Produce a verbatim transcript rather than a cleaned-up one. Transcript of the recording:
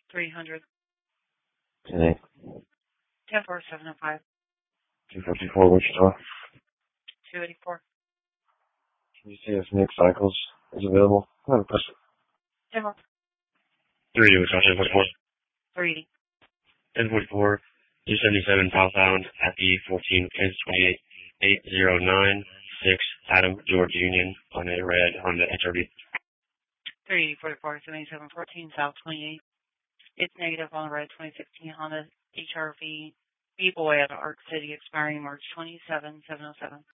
three hundred. Today. ten four seven oh five. two fifty-four Wichita. two eighty-four. Can you see if Nick Cycles is available? I have a question. ten more. three Wichita, ten forty-four. three eighty. ten forty-four, two seventy-seven South Island at the fourteen, Kansas twenty-eight, eight zero nine six Adam George Union on a red Honda H R V. three forty-four, seventy-seven fourteen South twenty-eight. It's negative on the red twenty sixteen Honda H R V B-Boy out of Arc City expiring March twenty-seventh, seven oh seven.